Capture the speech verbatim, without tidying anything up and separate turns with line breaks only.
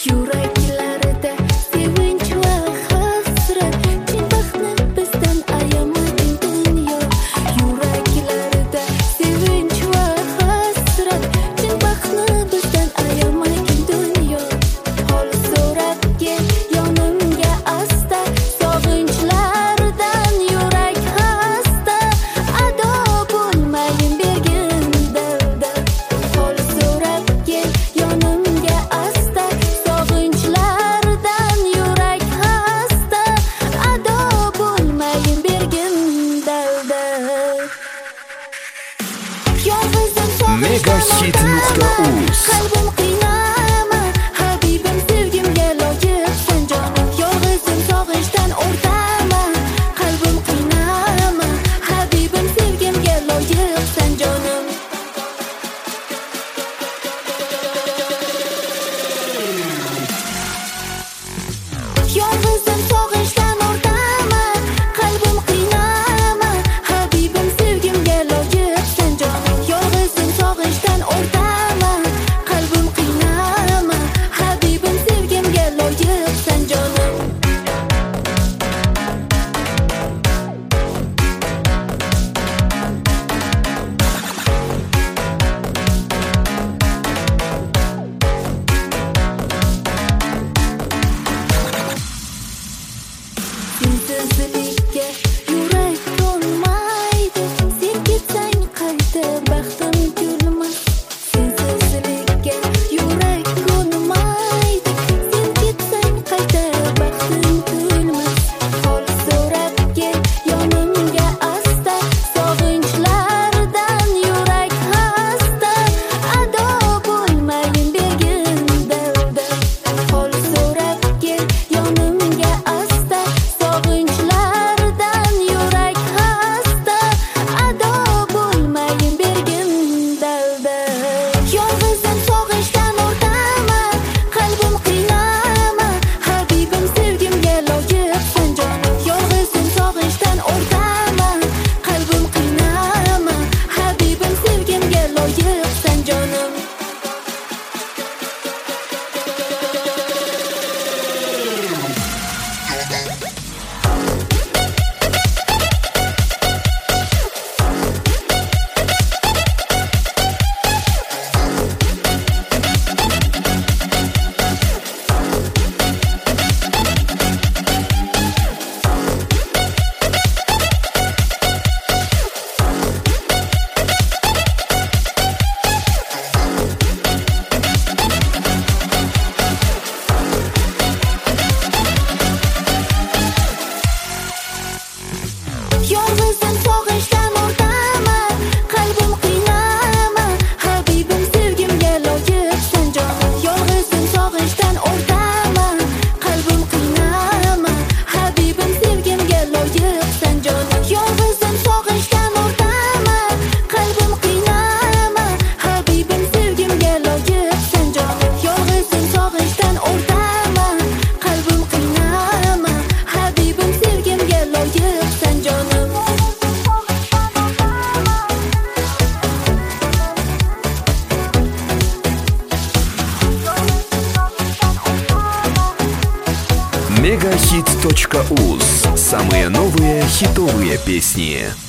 Yuraklarida sevinch va hasrat, chin baxtni bizdan ayamading dunyo. Yuraklarida sevinch va hasrat, chin baxtni bizdan ayamading dunyo. Hol so'rab kel yonimga asta, sog'inchlardan yurak hasta, ado bo'lmayin bergin dalda. Hol so'rab kel yonimga asta, sog'inchlardan yurak hasta, ado bo'lmayin bergin dalda. Yolg'izim
Megahit nuqta uz
qalbim qiynama, habibim sevgimga loyiqsan jonim. Yolg'izim sog'inchdan o'rtama, qalbim qiynama, habibim sevgimga loyiqsan jonim. Yolg'izim sog'inchdan o'rtama, qalbim qiynama, habibim sevgimga loyiqsan jonim. Yolg'izim sog'inchdan o'rtama, qalbim qiynama, habibim sevgimga loyiqsan jonim. Sensizlikka yurak to'lmaydi, sen ketsang qayta baxtim kulmas. Sensizlikka yurak to'lmaydi, sen ketsang qayta baxtim kulmas. Hol so'rab kel yonimga asta, sog'inchlardan yurak hasta, ado bo'lmayin bergin dalda. Hol so'rab kel yonimga asta, sog'inchlardan yurak hasta, ado bo'lmayin bergin dalda. Yolg'izim sog'inchdan o'rtama, qalbim qiynama, habibim sevgimga loyiqsan jonim. Yolg'izim sog'inchdan o'rtama, qalbim qiynama, habibim sevgimga loyiqsan jonim. Yolg'izim sog'inchdan o'rtama, qalbim qiynama, habibim sevgimga loyiqsan jonim. Yolg'izim sog'inchdan o'rtama, qalbim qiynama, habibim sevgimga loyiqsan jonim. Yolg'izim sog'inchdan o'rtama, qalbim qiynama, habibim sevgimga loyiqsan jonim. Yolg'izim sog'inchdan o'rtama, qalbim qiynama, habibim sevgimga loyiqsan jonim.
Megahit точка уз. Самые новые хитовые песни.